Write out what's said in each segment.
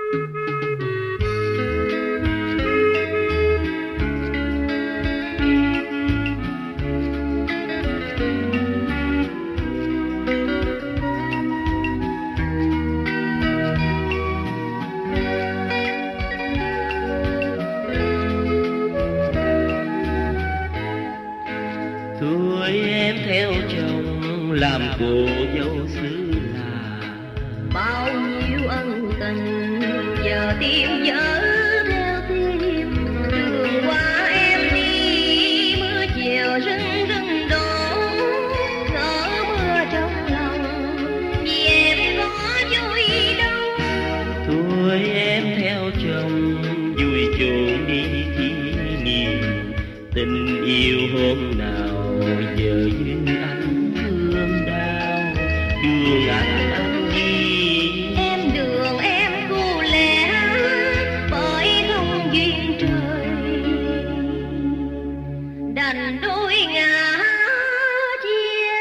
làm cô dâu xứ là bao nhiêu ân tình giờ tìm dở theo tim đường qua em đi mưa chiều rưng rưng đổ ngỡ mưa trong lòng vì em có vui đâu. thôi em theo chồng vui chốn đi kỷ niệm tình yêu hôm nào giờ duyên anh thương đau đường anh đi em đường em cô lẻ bởi không duyên trời đành đôi ngả chia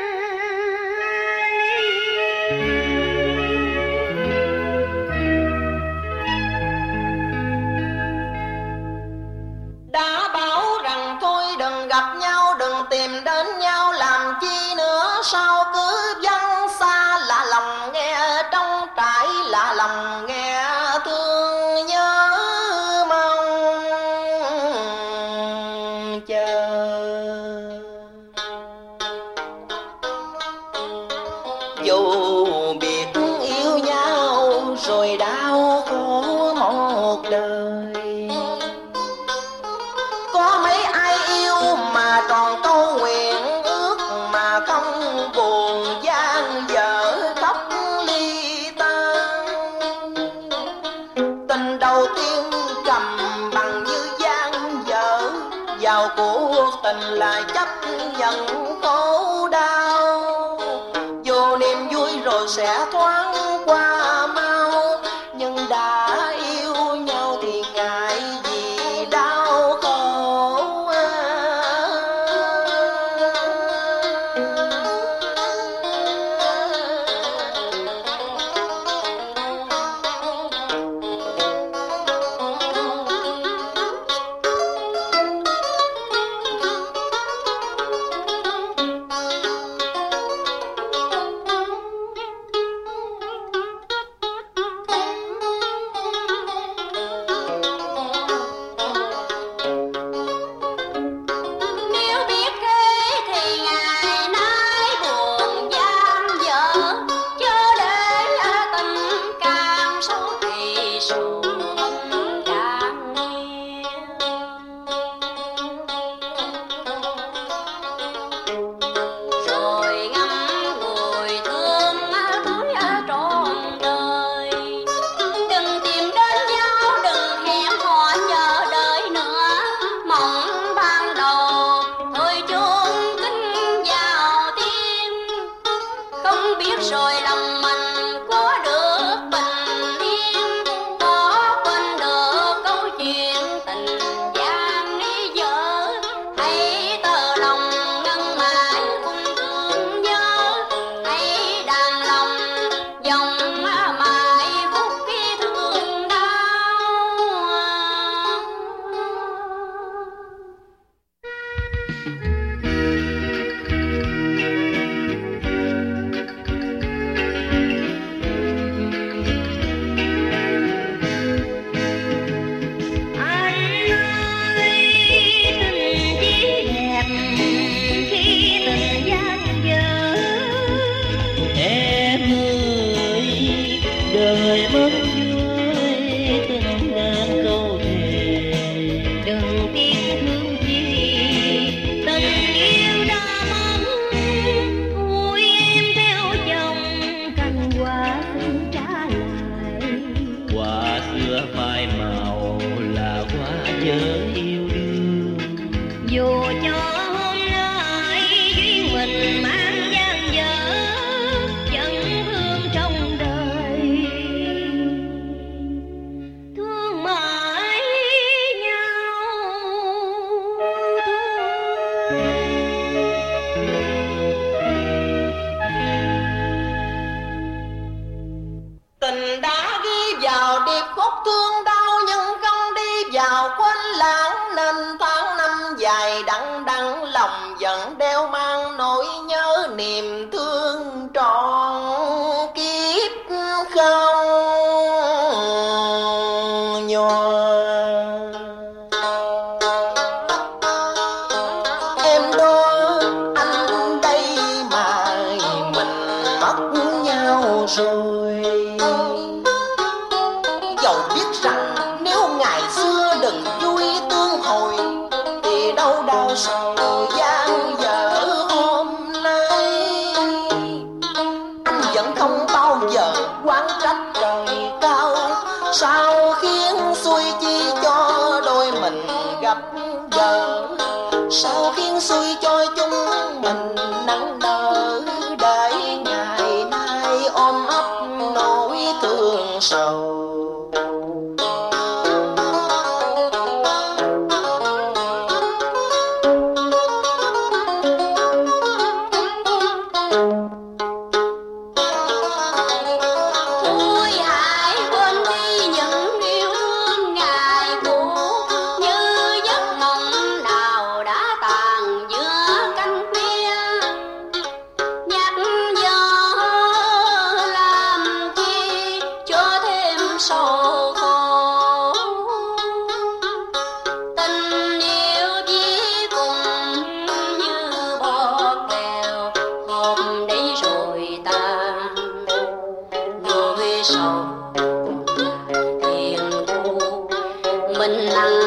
đã bảo rằng thôi đừng gặp nhau đừng tìm đến nhau làm chi nữa sao cứ vắng xa lạ lòng nghe trong trải lạ lòng nghe thương nhớ mong chờ dù biết yêu nhau rồi đau khổ một đời có mấy ai yêu mà tròn câu nguyện ước mà không buồn gian dở khóc ly tan tình đầu tiên cầm bằng như gian dở vào cuộc tình là chấp nhận khổ đau vô niềm vui rồi sẽ thoáng qua mau nhưng đã yêu nhau thì ngại gì đau khổ nếu biết thế thì ngày nay buồn gian dở chớ để tình càng sâu thì sầu càng rồi ngắm ngồi thương tới trọn đời đừng tìm đến nhau đừng hẹn hò chờ đợi nữa mộng ban đầu thôi chôn kính vào tim không biết rồi lòng mình có được bình yên có quên được câu chuyện tình gian lý dở hãy tơ lòng ngân mãi cùng thương nhớ hãy đàn lòng dòng mãi phút khi thương đau. Anh ơi tình chỉ đẹp khi tình gian dở em ơi đời mất vui tình ngàn câu thề đừng tiếc thương chi tình yêu đã mất ôi em theo chồng cành hoa xin trả lại quả xưa phai màu là hoa nhớ yêu đương dù cho hôm nay duyên mình mang gian dở vẫn thương trong đời thương mãi nhau Tình đã ghi vào điệp thương đau nhưng không đi vào quên lãng, nên tháng năm dài đắng đắng lòng vẫn đeo mang nỗi nhớ niềm thương trọn kiếp không nhòa. Em đó anh đây mà mình mất nhau rồi, dẫu biết rằng nếu ngày xưa đừng vui tương hồi thì đâu đau sầu gian dở hôm nay. Anh vẫn không bao giờ oán trách trời cao, sao khiến xui chi cho đôi mình gặp gỡ, sao khiến xui cho chúng mình nắng nở, để ngày nay ôm ấp nỗi thương sầu. Mình nặng